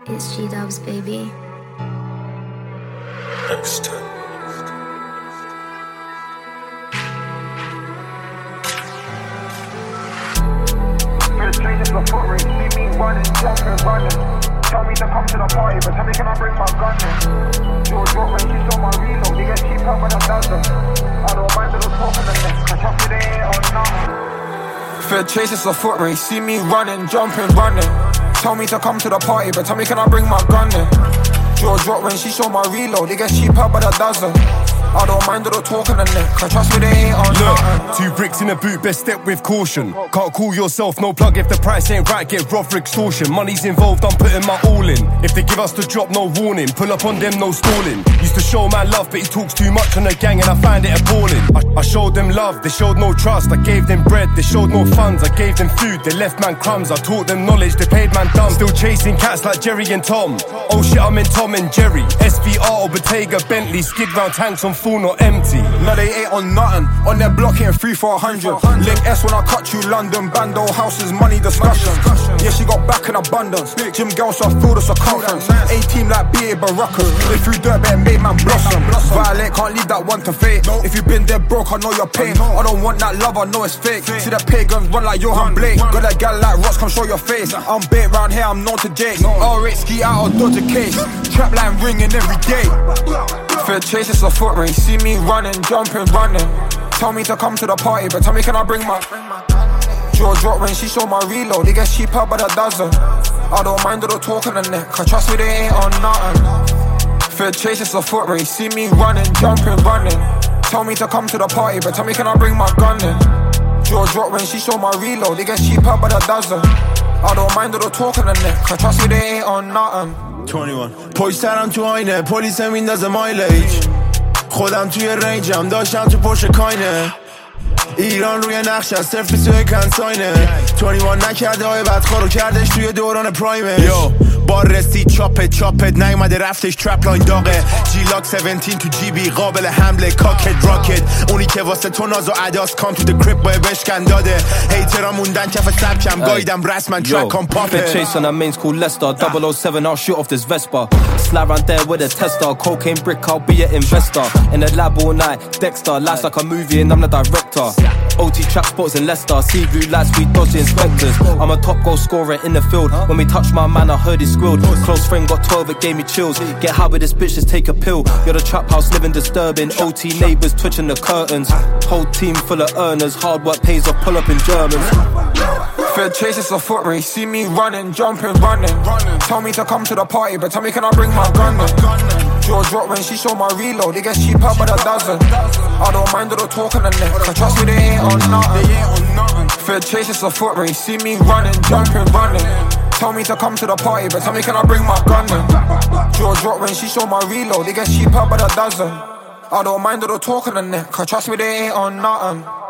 It's G-Dubs, baby. X10. Strangers for foot race, see me running, jumping, running. Tell me to come to the party, but tell me can I bring my gun in? George Rock, when she saw my reload, they get cheaper when I dozen. I don't mind little talking in this, cause trust me they ain't on nothing. Fair chase, it's a foot race, see me running, jumping, running. Tell me to come to the party, but tell me can I bring my gun in? George Rock, when she saw my reload, it gets cheaper by the dozen. I don't mind all the talking in it, cause trust me they ain't on nothing. 2 bricks in a boot, best step with caution. Can't call yourself no plug if the price ain't right, get robbed for extortion. Money's involved, I'm putting my all in. If they give us the drop, no warning, pull up on them, no stalling. Used to show man love, but he talks too much on the gang and I find it appalling. I showed them love, they showed no trust. I gave them bread, they showed no funds. I gave them food, they left man crumbs. I taught them knowledge, they paid man dumb. Still chasing cats like Jerry and Tom. Oh shit, I'm in Tom and Jerry. SVR or Bottega, Bentley, skid round tanks on full, not empty. No, they ain't on nothing. On their block hitting 3 for 100. Link S when I cut you, London. Bando houses, money discussion. Yeah, she got back in abundance. Gym girl, so I feel the circumference. A-team like B.A. Baracas. They threw dirt, but it made man blossom. Violate, can't leave that one to fate. If you been dead broke, I know your pain. I don't want that love, I know it's fake. See the pagans run like Johan Blake. Got that gal like Ross, come show your face. I'm bait round here, I'm known to Jake. R8 ski out or dodge a case. Trap line ringing every day. Fair chase, it's a foot race. See me running, jumping, running. Tell me to come to the party, but tell me can I bring my George Rock, when she saw my reload, it gets cheaper by the dozen. I don't mind all the talking in it, cause trust me they ain't on nothing. Fair chase, it's a foot race. See me running, jumping, running. Tell me to come to the party, but tell me can I bring my gun in? George Rock, when she saw my reload, it gets cheaper by the dozen. I don't mind all the talking in it, cause trust me they ain't on nothing. 21 پشت سرم تو آینه پلیس میندازه مایلیج خودم توی رنجم داشتم تو پشت کاینه ایران روی نقش از صفر توی کنساینه 21 نکرده های بدخوارو کردش توی دوران پرایمش بار رسید چاپت نیومده رفتش ترپ لاین داغه جیلاک 17 تو جیبی قابل حمله کاکت راکت اونی که واسه تو ناز و عداس کام تو د کریپ بای بشکن داده هیترا موندن کف سبکم گایدم رسما ترکم پاپه chase on a mains called Leicester 007 I'll shoot off this Vespa slap around there with a tester cocaine brick I'll be an investor in the lab all night Dexter life's like a movie and I'm the director OT trap spots in Leicester see blue lights we dodge the inspectors I'm a top goal scorer in the field when we touch my man I heard he squealed close friend got 12 it gave me chills get high with this bitch just take a pill you're the trap house living disturbing OT neighbours twitching the curtains whole team full of earners hard work pays off pull up in Germans Fair chase, it's a foot race. See me running, jumping, running. Tell me to come to the party, but tell me can I bring my gun in? George Rock, when she saw my reload, it gets cheaper by the dozen. I don't mind all the talking in it, cause trust me they ain't on nothing. Fair chase, it's a foot race. See me running, jumping, running. Tell me to come to the party, but tell me can I bring my gun in? George Rock, when she saw my reload, it gets cheaper by the dozen. I don't mind all the talking in it, cause trust me they ain't on nothing.